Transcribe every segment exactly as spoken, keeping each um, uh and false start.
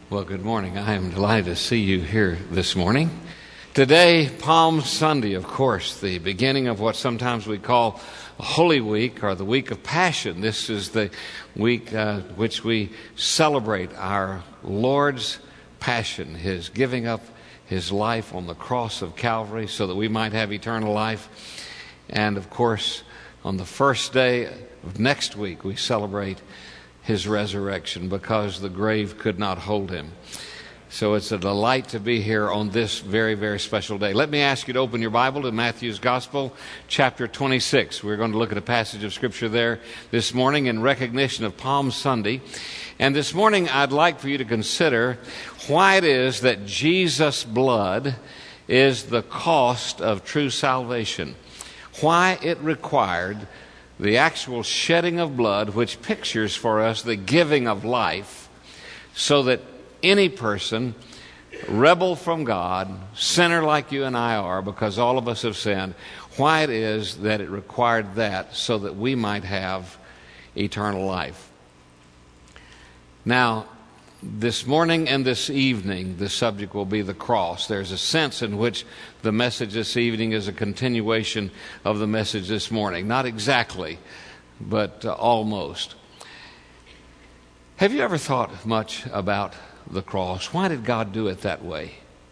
Well, good morning. I am delighted to see you here this morning. Today, Palm Sunday, of course, the beginning of what sometimes we call Holy Week or the Week of Passion. This is the week uh, which we celebrate our Lord's passion, His giving up His life on the cross of Calvary so that we might have eternal life. And, of course, on the first day of next week, we celebrate His resurrection because the grave could not hold Him. So it's a delight to be here on this very, very special day. Let me ask you to open your Bible to Matthew's Gospel, chapter twenty-six. We're going to look at a passage of Scripture there this morning in recognition of Palm Sunday. And this morning I'd like for you to consider why it is that Jesus' blood is the cost of true salvation. Why it required the actual shedding of blood, which pictures for us the giving of life, so that any person, rebel from God, sinner like you and I are, because all of us have sinned, why it is that it required that so that we might have eternal life. Now, this morning and this evening, the subject will be the cross. There's a sense in which the message this evening is a continuation of the message this morning. Not exactly, but uh, almost. Have you ever thought much about the cross? Why did God do it that way?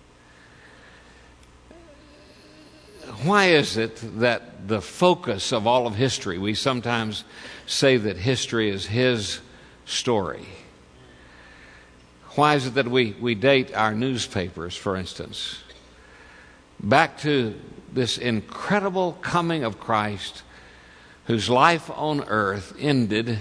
Why is it that the focus of all of history, we sometimes say that history is His story. Why is it that we, we date our newspapers, for instance, back to this incredible coming of Christ, whose life on earth ended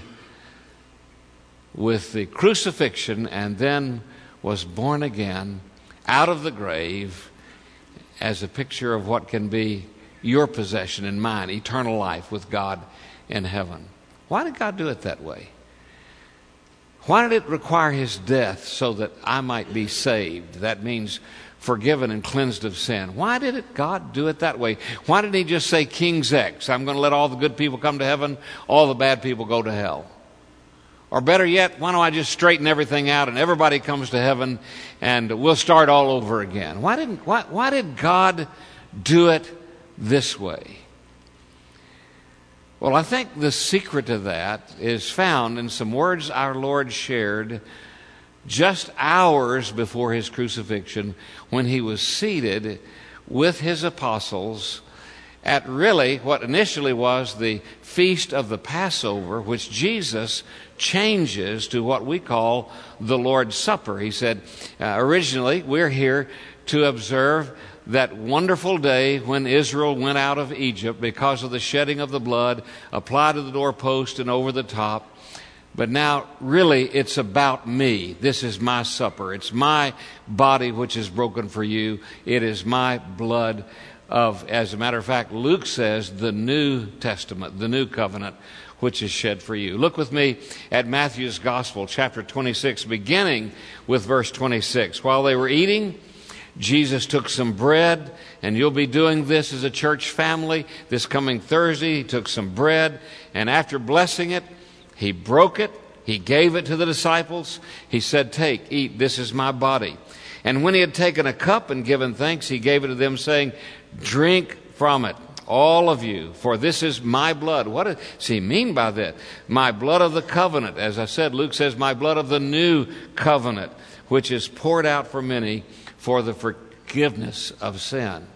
with the crucifixion and then was born again out of the grave as a picture of what can be your possession and mine, eternal life with God in heaven? Why did God do it that way? Why did it require His death so that I might be saved? That means forgiven and cleansed of sin. Why did it, God do it that way? Why didn't He just say King's X? I'm going to let all the good people come to heaven, all the bad people go to hell. Or better yet, why don't I just straighten everything out and everybody comes to heaven and we'll start all over again? Why didn't, why, why did God do it this way? Well, I think the secret to that is found in some words our Lord shared just hours before His crucifixion when He was seated with His apostles at really what initially was the feast of the Passover, which Jesus changes to what we call the Lord's Supper. He said, uh, originally, we're here to observe that wonderful day when Israel went out of Egypt because of the shedding of the blood applied to the doorpost and over the top. But now, really, it's about me. This is my supper. It's my body which is broken for you. It is my blood of, as a matter of fact, Luke says, the New Testament, the New Covenant, which is shed for you. Look with me at Matthew's Gospel, chapter twenty-six, beginning with verse twenty-six. While they were eating, Jesus took some bread, and you'll be doing this as a church family this coming Thursday. He took some bread, and after blessing it, He broke it. He gave it to the disciples. He said, "Take, eat, this is my body." And when He had taken a cup and given thanks, He gave it to them, saying, "Drink from it, all of you, for this is my blood." What does He mean by that? My blood of the covenant. As I said, Luke says, my blood of the new covenant, which is poured out for many for the forgiveness of sin.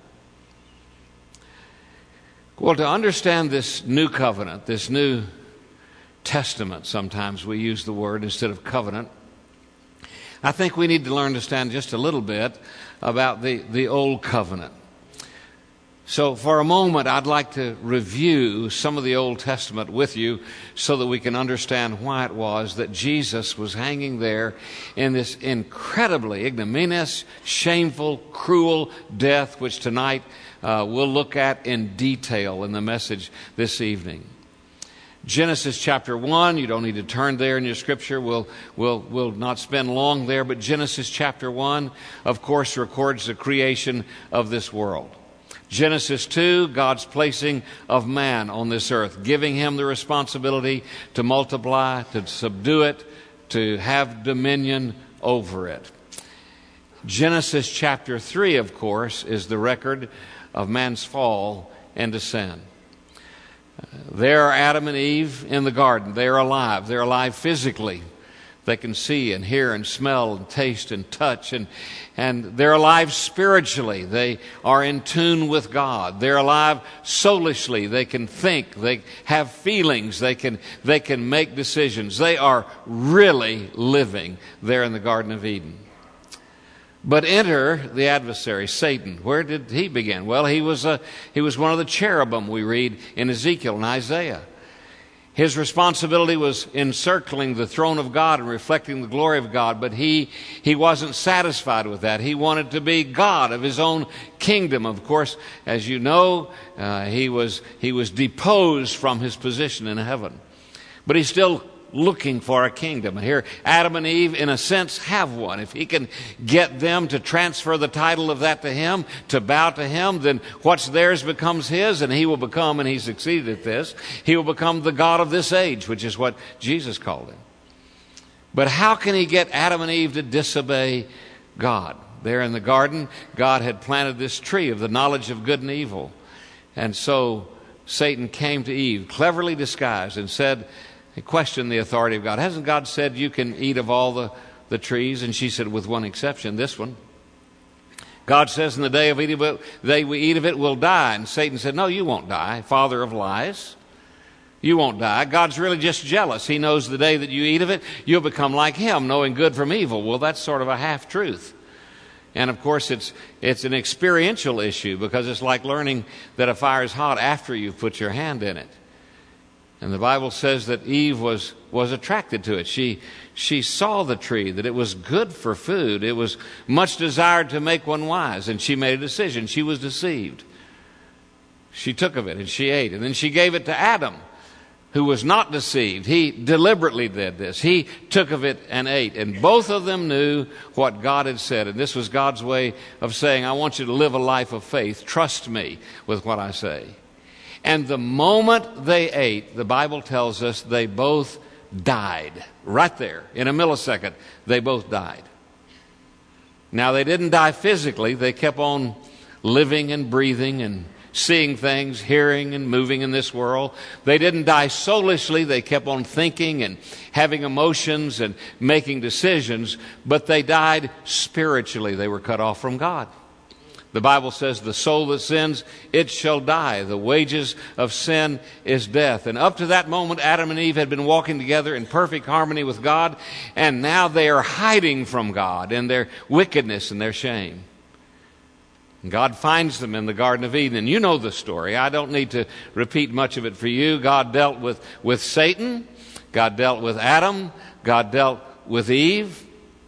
Well, to understand this new covenant, this new testament, sometimes we use the word instead of covenant, I think we need to learn to understand just a little bit about the, the old covenant. So for a moment, I'd like to review some of the Old Testament with you so that we can understand why it was that Jesus was hanging there in this incredibly ignominious, shameful, cruel death, which tonight uh, we'll look at in detail in the message this evening. Genesis chapter one, you don't need to turn there in your scripture. We'll, we'll, we'll not spend long there, but Genesis chapter one, of course, records the creation of this world. Genesis two, God's placing of man on this earth, giving him the responsibility to multiply, to subdue it, to have dominion over it. Genesis chapter three, of course, is the record of man's fall into sin. There are Adam and Eve in the garden. They are alive. They're alive physically. They can see and hear and smell and taste and touch, and, and they're alive spiritually. They are in tune with God. They're alive soulishly. They can think. They have feelings. They can, they can make decisions. They are really living there in the Garden of Eden. But enter the adversary, Satan. Where did he begin? Well, he was a, he was one of the cherubim we read in Ezekiel and Isaiah. His responsibility was encircling the throne of God and reflecting the glory of God, but he, he wasn't satisfied with that. He wanted to be God of his own kingdom. Of course, as you know, uh, he was, he was deposed from his position in heaven. But he's still looking for a kingdom. And here, Adam and Eve, in a sense, have one. If he can get them to transfer the title of that to him, to bow to him, then what's theirs becomes his, and he will become, and he succeeded at this, he will become the God of this age, which is what Jesus called him. But how can he get Adam and Eve to disobey God? There in the garden, God had planted this tree of the knowledge of good and evil. And so Satan came to Eve, cleverly disguised, and said, he questioned the authority of God. Hasn't God said you can eat of all the, the trees? And she said, with one exception, this one. God says in the day of eating of it, they we eat of it will die. And Satan said, no, you won't die, father of lies. You won't die. God's really just jealous. He knows the day that you eat of it, you'll become like him, knowing good from evil. Well, that's sort of a half-truth. And of course, it's it's an experiential issue, because it's like learning that a fire is hot after you've put your hand in it. And the Bible says that Eve was, was attracted to it. She, she saw the tree, that it was good for food. It was much desired to make one wise. And she made a decision. She was deceived. She took of it and she ate. And then she gave it to Adam, who was not deceived. He deliberately did this. He took of it and ate. And both of them knew what God had said. And this was God's way of saying, I want you to live a life of faith. Trust me with what I say. And the moment they ate, the Bible tells us they both died. Right there, in a millisecond, they both died. Now, they didn't die physically. They kept on living and breathing and seeing things, hearing and moving in this world. They didn't die soulishly. They kept on thinking and having emotions and making decisions. But they died spiritually. They were cut off from God. The Bible says, the soul that sins, it shall die. The wages of sin is death. And up to that moment, Adam and Eve had been walking together in perfect harmony with God, and now they are hiding from God in their wickedness and their shame. And God finds them in the Garden of Eden. And you know the story. I don't need to repeat much of it for you. God dealt with, with Satan. God dealt with Adam. God dealt with Eve.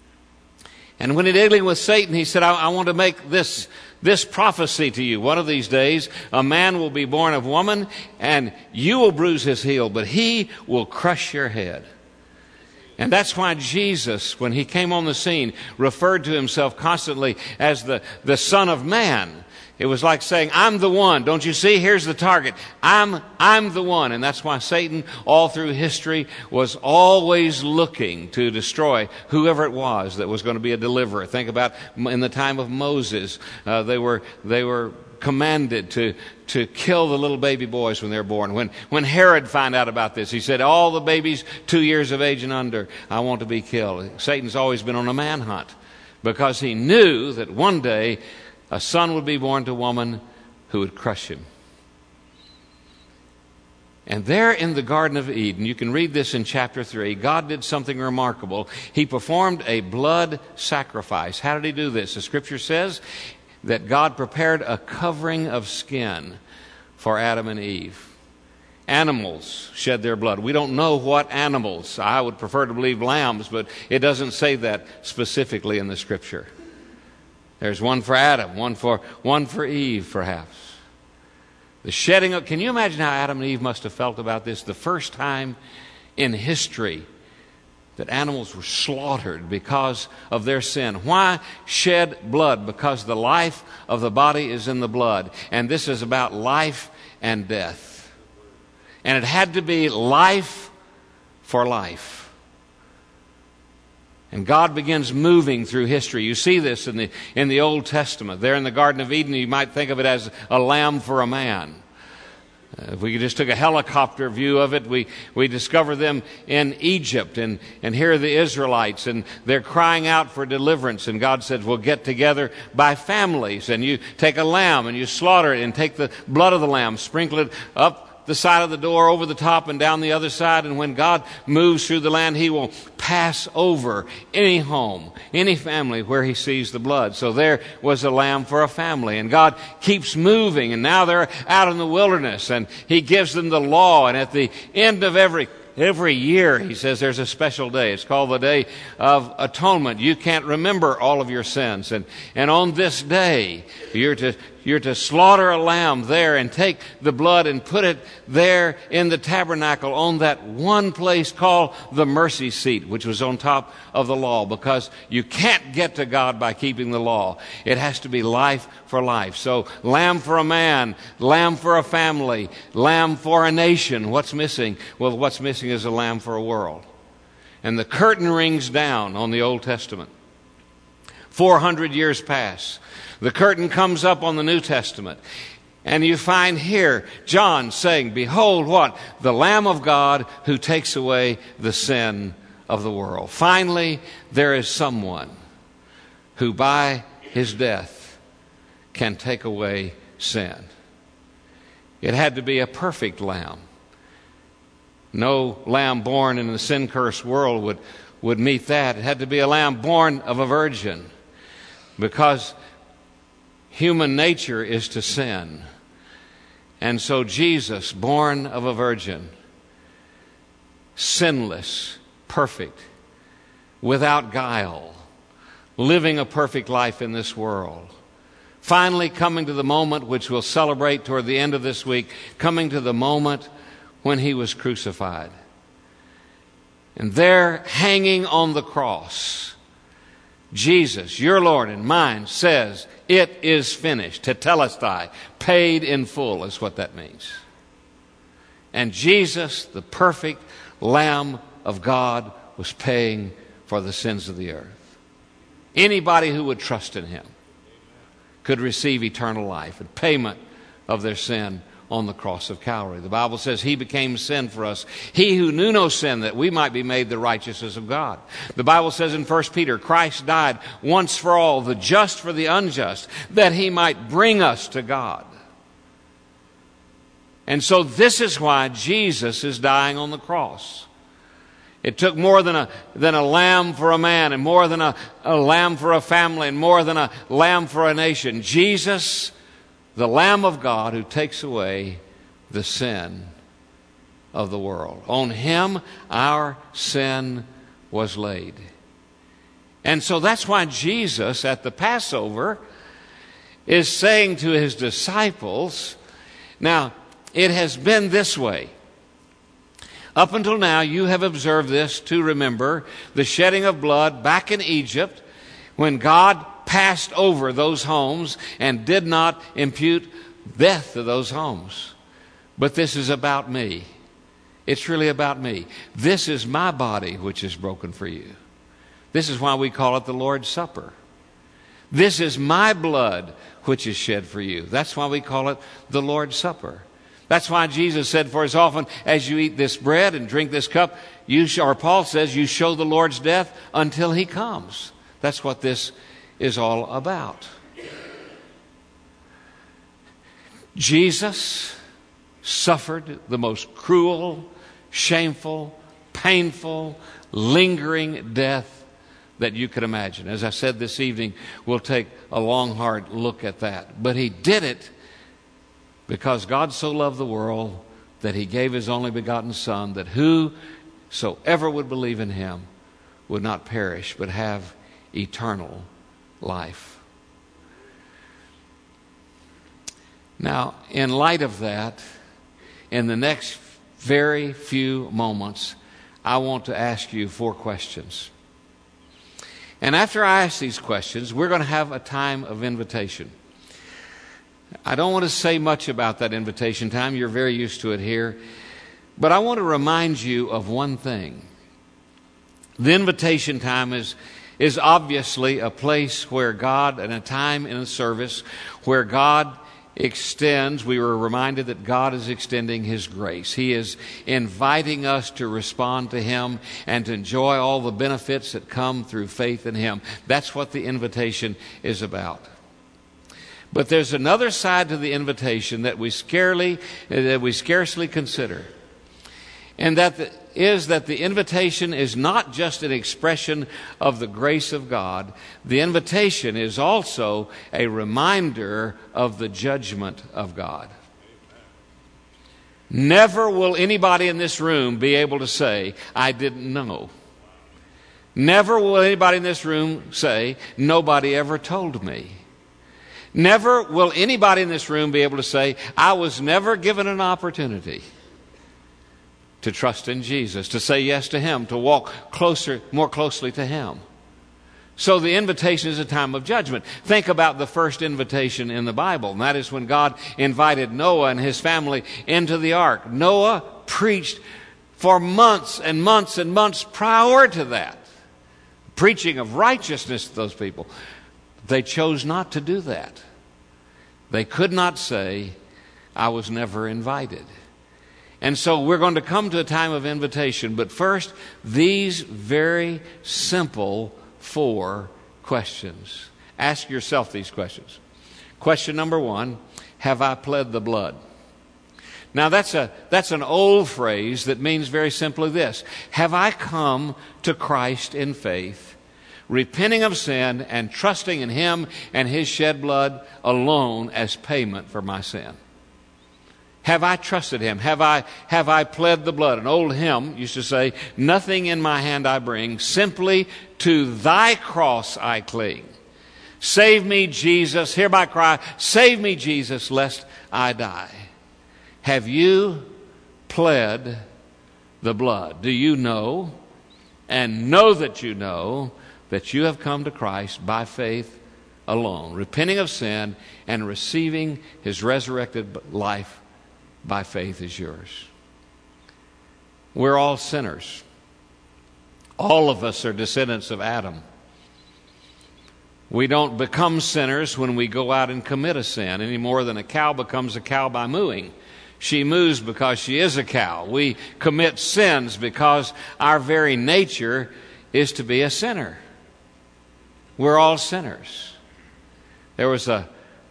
And when he dealing with Satan, he said, I, I want to make this This prophecy to you. One of these days, a man will be born of woman, and you will bruise his heel, but he will crush your head. And that's why Jesus, when he came on the scene, referred to himself constantly as the, the Son of Man. It was like saying, I'm the one. Don't you see? Here's the target. I'm, I'm the one. And that's why Satan, all through history, was always looking to destroy whoever it was that was going to be a deliverer. Think about in the time of Moses. Uh, they were, they were commanded to, to kill the little baby boys when they're born. When, when Herod found out about this, he said, all the babies two years of age and under, I want to be killed. Satan's always been on a manhunt, because he knew that one day a son would be born to a woman who would crush him. And there in the Garden of Eden, you can read this in chapter three, God did something remarkable. He performed a blood sacrifice. How did he do this? The scripture says that God prepared a covering of skin for Adam and Eve. Animals shed their blood. We don't know what animals. I would prefer to believe lambs, but it doesn't say that specifically in the scripture. There's one for Adam, one for one for Eve, perhaps. The shedding of, can you imagine how Adam and Eve must have felt about this? The first time in history that animals were slaughtered because of their sin. Why shed blood? Because the life of the body is in the blood. And this is about life and death. And it had to be life for life. And God begins moving through history. You see this in the, in the Old Testament. There in the Garden of Eden, you might think of it as a lamb for a man. Uh, if we just took a helicopter view of it, we, we discover them in Egypt. And, and here are the Israelites, and they're crying out for deliverance. And God says, we'll get together by families. And you take a lamb and you slaughter it and take the blood of the lamb, sprinkle it up the side of the door, over the top and down the other side. And when God moves through the land, He will pass over any home, any family where He sees the blood. So there was a lamb for a family. And God keeps moving, and now they're out in the wilderness, and He gives them the law. And at the end of every Every year, He says, there's a special day. It's called the Day of Atonement. You can't remember all of your sins. And, and on this day, you're to, you're to slaughter a lamb there and take the blood and put it there in the tabernacle on that one place called the mercy seat, which was on top of the law, because you can't get to God by keeping the law. It has to be life for life. So lamb for a man, lamb for a family, lamb for a nation. What's missing? Well, what's missing is a lamb for a world. And the curtain rings down on the Old Testament. four hundred years pass. The curtain comes up on the New Testament. And you find here John saying, behold what? The Lamb of God who takes away the sin of the world. Finally, there is someone who by His death can take away sin. It had to be a perfect lamb. No lamb born in the sin-cursed world would, would meet that. It had to be a lamb born of a virgin, because human nature is to sin. And so Jesus, born of a virgin, sinless, perfect, without guile, living a perfect life in this world, finally coming to the moment which we'll celebrate toward the end of this week, coming to the moment when He was crucified. And there, hanging on the cross, Jesus, your Lord and mine, says, it is finished. Tetelestai, paid in full is what that means. And Jesus, the perfect Lamb of God, was paying for the sins of the earth. Anybody who would trust in Him could receive eternal life and payment of their sin on the cross of Calvary. The Bible says He became sin for us, He who knew no sin, that we might be made the righteousness of God. The Bible says in First Peter, Christ died once for all, the just for the unjust, that He might bring us to God. And so this is why Jesus is dying on the cross. It took more than a, than a lamb for a man, and more than a, a lamb for a family, and more than a lamb for a nation. Jesus, the Lamb of God who takes away the sin of the world. On Him our sin was laid. And so that's why Jesus at the Passover is saying to His disciples, now it has been this way. Up until now you have observed this to remember the shedding of blood back in Egypt when God passed over those homes and did not impute death to those homes. But this is about me. It's really about me. This is my body which is broken for you. This is why we call it the Lord's Supper. This is my blood which is shed for you. That's why we call it the Lord's Supper. That's why Jesus said, for as often as you eat this bread and drink this cup, you sh- or Paul says, you show the Lord's death until He comes. That's what this is all about. Jesus suffered the most cruel, shameful, painful, lingering death that you could imagine. As I said this evening, we'll take a long, hard look at that. But He did it because God so loved the world that He gave His only begotten Son, that whosoever would believe in Him would not perish but have eternal life. Now, in light of that, in the next very few moments, I want to ask you four questions. And after I ask these questions, we're going to have a time of invitation. I don't want to say much about that invitation time. You're very used to it here. But I want to remind you of one thing. The invitation time is, is obviously a place where God, and a time in a service where God extends, we were reminded that God is extending His grace. He is inviting us to respond to Him and to enjoy all the benefits that come through faith in Him. That's what the invitation is about. But there's another side to the invitation that we scarcely, that we scarcely consider. And that the, is that the invitation is not just an expression of the grace of God. The invitation is also a reminder of the judgment of God. Never will anybody in this room be able to say, I didn't know. Never will anybody in this room say, nobody ever told me. Never will anybody in this room be able to say, I was never given an opportunity to trust in Jesus, to say yes to Him, to walk closer, more closely to Him. So the invitation is a time of judgment. Think about the first invitation in the Bible, and that is when God invited Noah and his family into the ark. Noah preached for months and months and months prior to that, preaching of righteousness to those people. They chose not to do that. They could not say, I was never invited. And so we're going to come to a time of invitation. But first, these very simple four questions. Ask yourself these questions. Question number one, have I pled the blood? Now that's a that's an old phrase that means very simply this. Have I come to Christ in faith, repenting of sin and trusting in Him and His shed blood alone as payment for my sin? Have I trusted Him? Have I, have I pled the blood? An old hymn used to say, nothing in my hand I bring, simply to Thy cross I cling. Save me, Jesus, hereby cry, save me, Jesus, lest I die. Have you pled the blood? Do you know and know that you know that you have come to Christ by faith alone, repenting of sin and receiving His resurrected life by faith is yours? We're all sinners. All of us are descendants of Adam. We don't become sinners when we go out and commit a sin any more than a cow becomes a cow by mooing. She moos because she is a cow. We commit sins because our very nature is to be a sinner. We're all sinners. There was a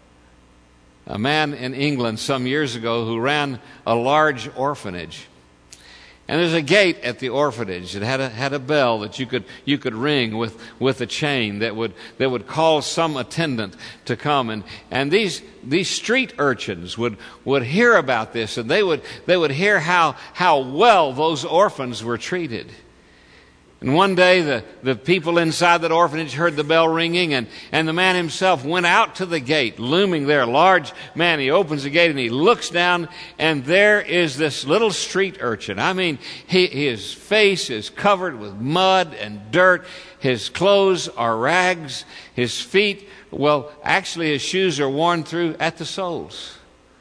A man in England some years ago who ran a large orphanage. And there's a gate at the orphanage. It had a, had a bell that you could you could ring with, with a chain that would that would call some attendant to come. And, and these these street urchins would, would hear about this, and they would they would hear how how well those orphans were treated. And one day the, the people inside that orphanage heard the bell ringing, and, and the man himself went out to the gate, looming there, a large man. He opens the gate and he looks down, and there is this little street urchin. I mean, he, his face is covered with mud and dirt. His clothes are rags. His feet, well, actually his shoes are worn through at the soles.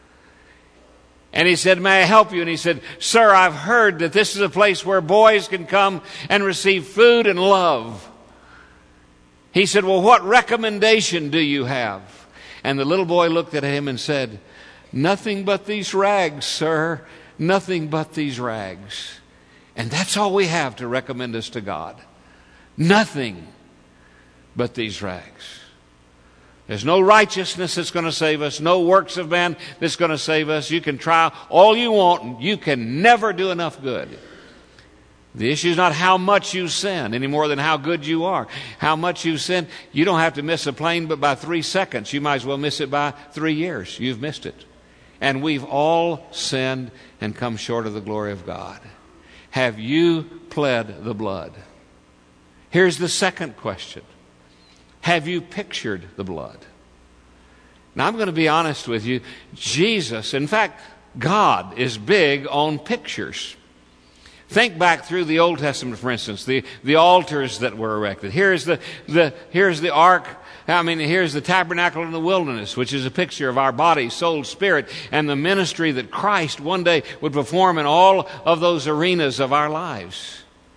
And he said, may I help you? And he said, sir, I've heard that this is a place where boys can come and receive food and love. He said, well, what recommendation do you have? And the little boy looked at him and said, nothing but these rags, sir. Nothing but these rags. And that's all we have to recommend us to God. Nothing but these rags. There's no righteousness that's going to save us, no works of man that's going to save us. You can try all you want, and you can never do enough good. The issue is not how much you sin any more than how good you are. How much you sin, you don't have to miss a plane but by three seconds. You might as well miss it by three years. You've missed it. And we've all sinned and come short of the glory of God. Have you pled the blood? Here's the second question. Have you pictured the blood? Now, I'm going to be honest with you. Jesus, in fact, God is big on pictures. Think back through the Old Testament, for instance, the, the altars that were erected. Here's the, the, here's the ark. I mean, here's the tabernacle in the wilderness, which is a picture of our body, soul, spirit, and the ministry that Christ one day would perform in all of those arenas of our lives.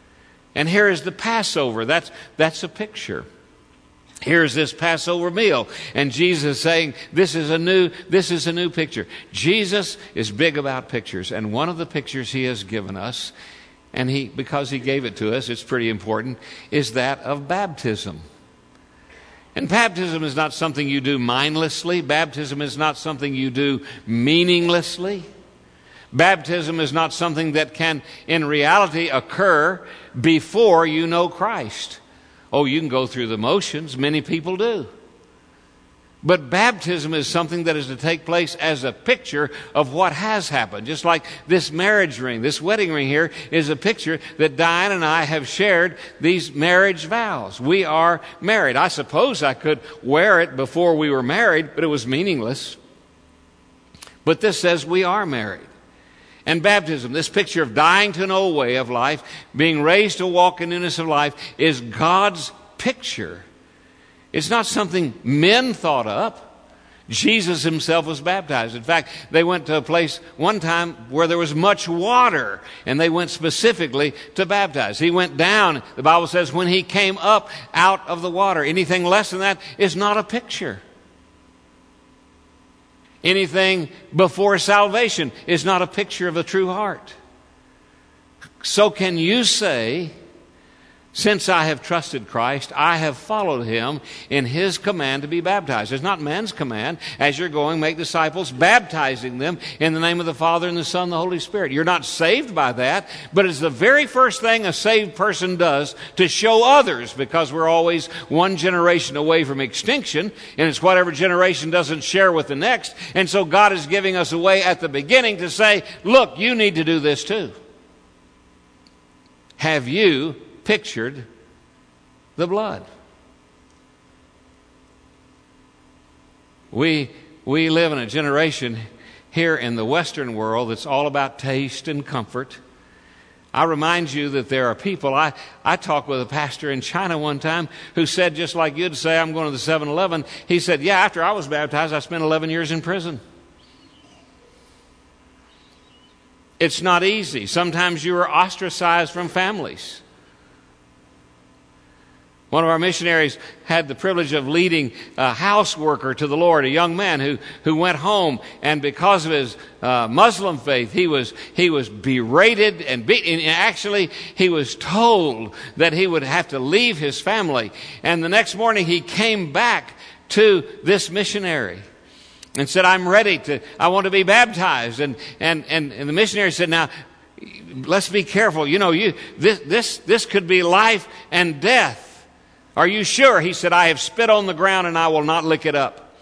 And here is the Passover. That's, that's a picture. Here's this Passover meal. And Jesus is saying, this is a new, this is a new picture. Jesus is big about pictures. And one of the pictures he has given us, and he, because he gave it to us, it's pretty important, is that of baptism. And baptism is not something you do mindlessly. Baptism is not something you do meaninglessly. Baptism is not something that can, in reality, occur before you know Christ. Oh, you can go through the motions. Many people do. But baptism is something that is to take place as a picture of what has happened. Just like this marriage ring, this wedding ring here is a picture that Diane and I have shared these marriage vows. We are married. I suppose I could wear it before we were married, but it was meaningless. But this says we are married. And baptism, this picture of dying to an old way of life, being raised to walk in newness of life, is God's picture. It's not something men thought up. Jesus himself was baptized. In fact, they went to a place one time where there was much water, and they went specifically to baptize. He went down, the Bible says, when he came up out of the water. Anything less than that is not a picture. Anything before salvation is not a picture of a true heart. So can you say, since I have trusted Christ, I have followed him in his command to be baptized. It's not man's command. As you're going, make disciples, baptizing them in the name of the Father and the Son and the Holy Spirit. You're not saved by that, but it's the very first thing a saved person does to show others, because we're always one generation away from extinction, and it's whatever generation doesn't share with the next. And so God is giving us a way at the beginning to say, look, you need to do this too. Have you pictured the blood? We we live in a generation here in the Western world that's all about taste and comfort. I remind you that there are people, I, I talked with a pastor in China one time who said, just like you'd say, I'm going to the seven eleven. He said, yeah, after I was baptized, I spent eleven years in prison. It's not easy. Sometimes you are ostracized from families. One of our missionaries had the privilege of leading a house worker to the Lord, a young man who, who went home, and because of his uh, Muslim faith, he was he was berated and beaten. And actually, he was told that he would have to leave his family. And the next morning, he came back to this missionary and said, "I'm ready to. I want to be baptized." And and and, and the missionary said, "Now, let's be careful. You know, you this this this could be life and death. Are you sure?" He said, "I have spit on the ground and I will not lick it up."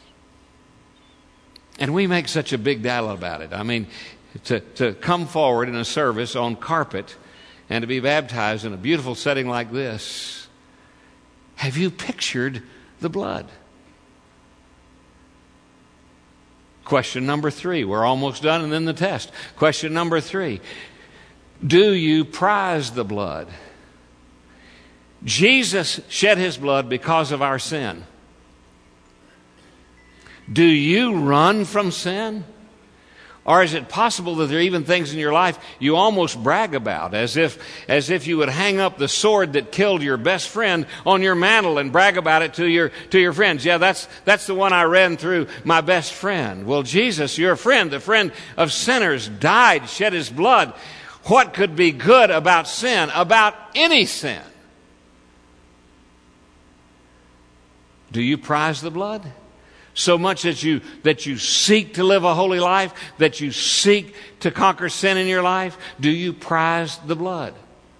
And we make such a big deal about it. I mean, to, to come forward in a service on carpet and to be baptized in a beautiful setting like this. Have you pictured the blood? Question number three. We're almost done, and then the test. Question number three. Do you prize the blood? Jesus shed his blood because of our sin. Do you run from sin? Or is it possible that there are even things in your life you almost brag about, as if as if you would hang up the sword that killed your best friend on your mantle and brag about it to your to your friends? Yeah, that's that's the one I ran through my best friend. Well, Jesus, your friend, the friend of sinners, died, shed his blood. What could be good about sin, about any sin? Do you prize the blood? So much that you that you seek to live a holy life, that you seek to conquer sin in your life? Do you prize the blood?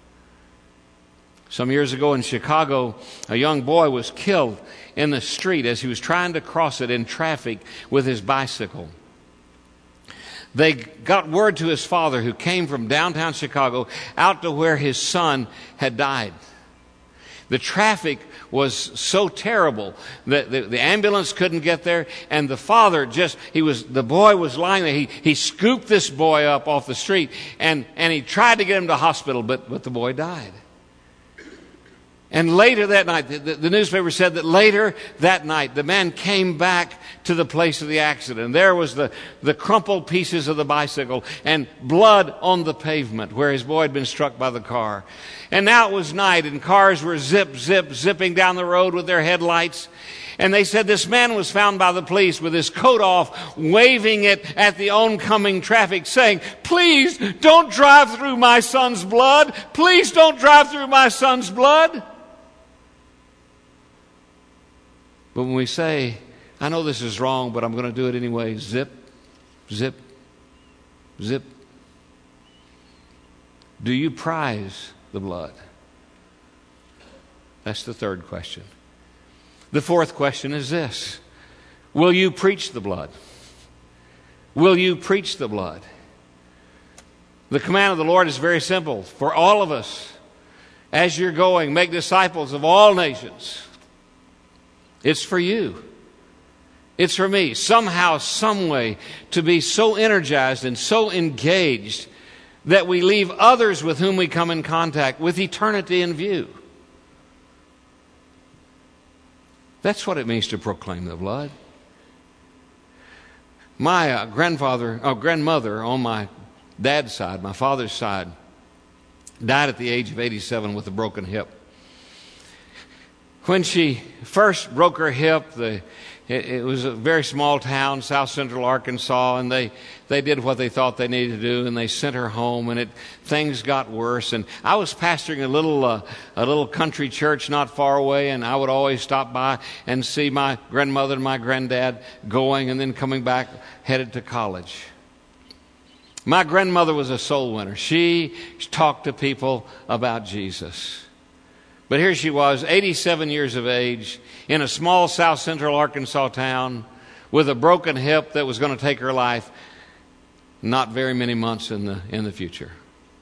Some years ago in Chicago, a young boy was killed in the street as he was trying to cross it in traffic with his bicycle. They got word to his father, who came from downtown Chicago out to where his son had died. The traffic was so terrible that the, the ambulance couldn't get there, and the father just, he was, the boy was lying there. He, he scooped this boy up off the street, and, and he tried to get him to hospital, but, but the boy died. And later that night, the, the newspaper said that later that night, the man came back to the place of the accident. There was the, the crumpled pieces of the bicycle and blood on the pavement where his boy had been struck by the car. And now it was night, and cars were zip, zip, zipping down the road with their headlights. And they said this man was found by the police with his coat off, waving it at the oncoming traffic, saying, "Please don't drive through my son's blood. Please don't drive through my son's blood." But when we say, "I know this is wrong, but I'm going to do it anyway," zip, zip, zip. Do you prize the blood? That's the third question. The fourth question is this: will you preach the blood? Will you preach the blood? The command of the Lord is very simple for all of us. As you're going, make disciples of all nations. It's for you. It's for me. Somehow, some way, to be so energized and so engaged that we leave others with whom we come in contact with eternity in view. That's what it means to proclaim the blood. My uh, grandfather, oh, grandmother on my dad's side, my father's side, died at the age of eighty-seven with a broken hip. When she first broke her hip, the, it, it was a very small town, south central Arkansas, and they, they did what they thought they needed to do, and they sent her home, and it, things got worse. And I was pastoring a little uh, a little country church not far away, and I would always stop by and see my grandmother and my granddad going and then coming back, headed to college. My grandmother was a soul winner. She talked to people about Jesus. But here she was, eighty-seven years of age, in a small south central Arkansas town with a broken hip that was going to take her life not very many months in the in the future.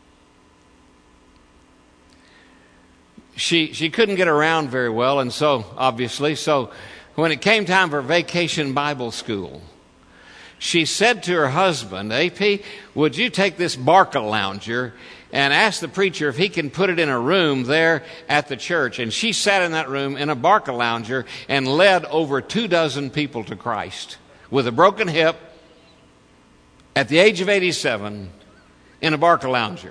She she couldn't get around very well, and so, obviously, so when it came time for vacation Bible school, she said to her husband, "A P, would you take this Barcalounger and ask the preacher if he can put it in a room there at the church?" And she sat in that room in a Barcalounger and led over two dozen people to Christ with a broken hip at the age of eighty-seven in a Barcalounger.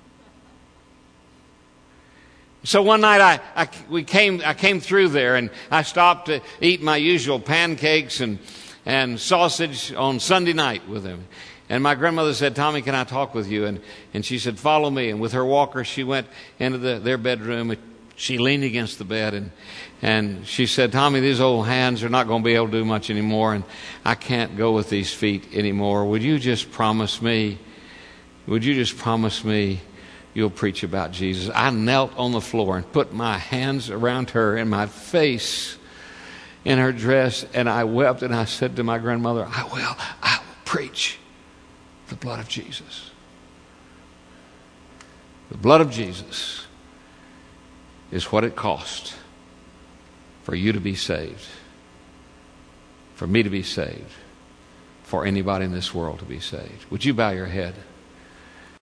So one night I, I we came I came through there, and I stopped to eat my usual pancakes and and sausage on Sunday night with him. And my grandmother said, "Tommy, can I talk with you?" And, and she said, "Follow me." And with her walker, she went into the, their bedroom. She leaned against the bed, and, and she said, "Tommy, these old hands are not going to be able to do much anymore, and I can't go with these feet anymore. Would you just promise me, would you just promise me you'll preach about Jesus?" I knelt on the floor and put my hands around her and my face in her dress, and I wept, and I said to my grandmother, "I will, I will preach the blood of Jesus." The blood of Jesus is what it cost for you to be saved, for me to be saved, for anybody in this world to be saved. Would you bow your head?